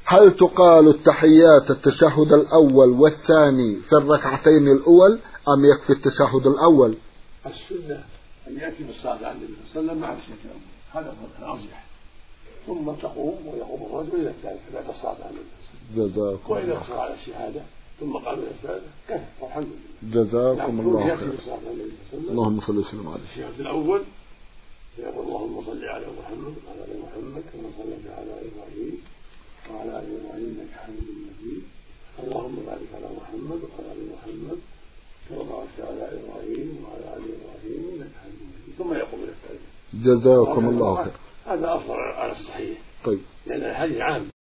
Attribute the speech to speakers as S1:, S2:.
S1: هل تقال التحيات التشهد الأول والثاني في الركعتين الأول أم يكفي التشهد الأول؟
S2: السنة أن يأتي بالصلاة على النبي صلى الله عليه وسلم مع التشهد الأول، هذا الأرجح، ثم تقوم ويقوم الرجل إلى الثالث بعد الصلاة على النبي صلى الله عليه وسلم، وإذا اقتصر على الشهادة ثم قام إلى الثالثة كفى والحمد لله.
S1: جزاكم الله خير. اللهم صل وسلم على
S2: التشهد الأول يقول اللهم صل على محمد وعلى آل محمد كما صليت على إبراهيم وعلى آل إبراهيم إنك حميد مجيد، اللهم بارك على محمد وعلى آل محمد كما باركت على إبراهيم وعلى آل إبراهيم إنك حميد مجيد، ثم يقوم إلى الثالثة.
S1: جزاكم الله خير.
S2: هذا أفضل على الصحيح.
S1: طيب.
S2: لأن الحديث عام.